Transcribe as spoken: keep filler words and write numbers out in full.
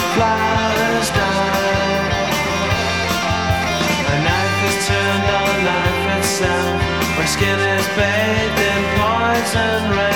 flowers die. A knife is turned on life itself. My skin is bathed in poison rain.